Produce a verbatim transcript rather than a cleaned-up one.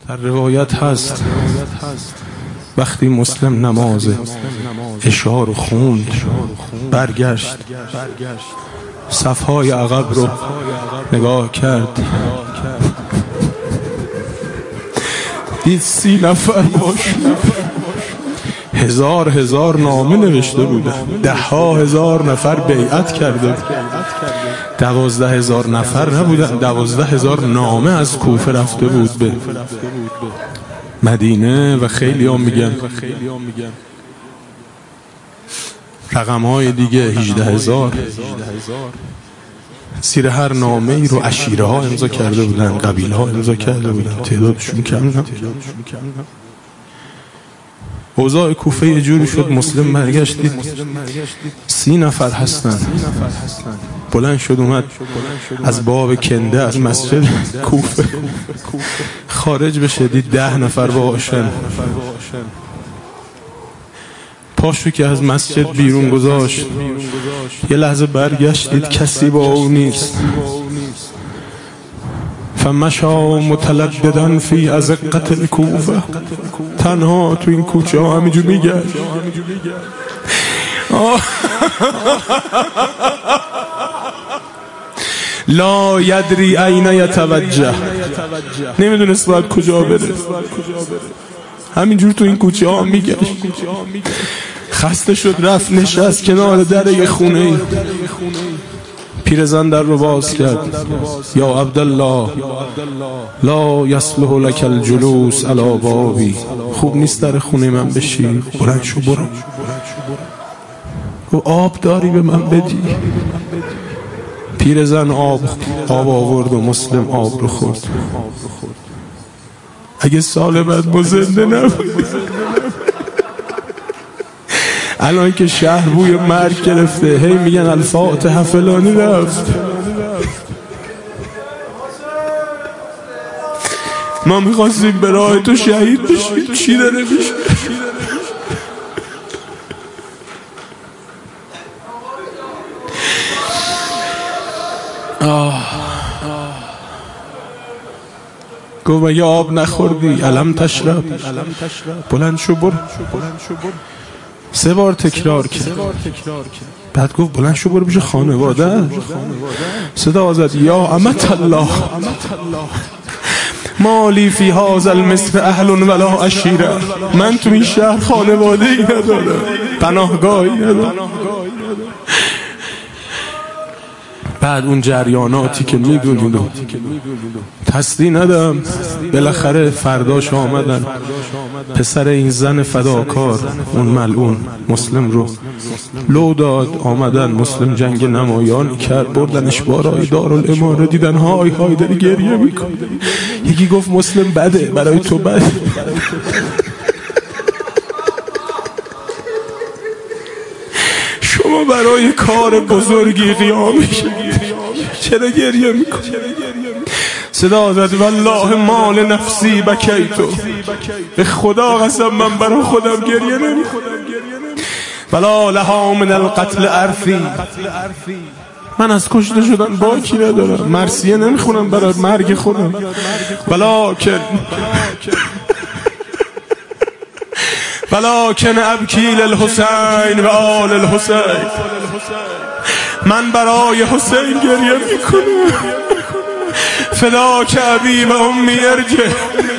در روایت هست وقتی مسلم نماز عشا رو خوند برگشت صفهای عقب رو نگاه کرد دید سی نفر باش هزار هزار نامه نوشته بودن، ده ها هزار نفر بیعت کرده، دوازده هزار نفر نبودن، دوازده هزار نامه از کوفه رفته بود به مدینه. و خیلی هم میگن رقم های دیگه هجده هزار. زیر هر نامه ای رو عشیره ها امضا کرده بودن، قبیله ها امضا کرده بودن، تعدادشون کم نه. اوضاع کوفه یه جوری شد مسلم برگشتید سی نفر هستن. بلند شد اومد از باب کنده از مسجد کوفه خارج بشه، دید ده نفر باشن. پاشو که از مسجد بیرون گذاشت یه لحظه برگشت دید کسی با او نیست. فمشا متلددن فی ازقت الکوفه، تنها تو این کوچه ها همینجور میگشت. لا یدری این یتوجه، نمیدونست باید کجا بره، همینجور تو این کوچه ها میگشت. خسته شد رفت نشست کنار در یه خونه ای. پیرزن در رو باز کرد. یا عبدالله لا یصلح لک الجلوس علی بابی، خوب نیست در خونه من بشی، بلند شو برو. و آب داری به من بدی؟ پیرزن آب آب آورد و مسلم آب رو خورد. اگه سال بعد ما زنده نبود الان که شهر بوی مرگ گرفته، هی میگن الفاتحه فلانی رفت. ما میخواستیم به راه تو شهید بشیم، چی داره میشه؟ گفت مگه آب نخوردی؟ علم تشرب، بلند شو برو. سه بار تکرار کرد. بعد گفت بلند شو برو پیش خانواده. صدا زد یا امت الله مالی فی هذا المصر اهل ولا عشیره، من تو این شهر خانواده ای ندارم، پناهگاهی ندارم. بعد اون جریاناتی که میدونید و تصدیح ندم، بالاخره فرداش آمدن پسر این زن فداکار اون ملعون مسلم رو لو داد، آمدن مسلم جنگ نمایان کرد، بردنش بارای دارالاماره. دیدن های های داری گریه میکن. یکی گفت مسلم بده، برای تو بده. شما برای کار بزرگی قیام میشه، چرا گریه میکنی؟ صدا زد والله مال نفسی بکیتو، به خدا قسم من برای خودم گریه نمیکنم. ولا لها من القتل ارثی، من از کشته شدن باکی ندارم، مرثیه نمیخونم برای مرگ خودم. ولکن ولکن ابکی للحسین و آل الحسین، من برای حسین گریه میکنم. فداک ابی و امی ارجع،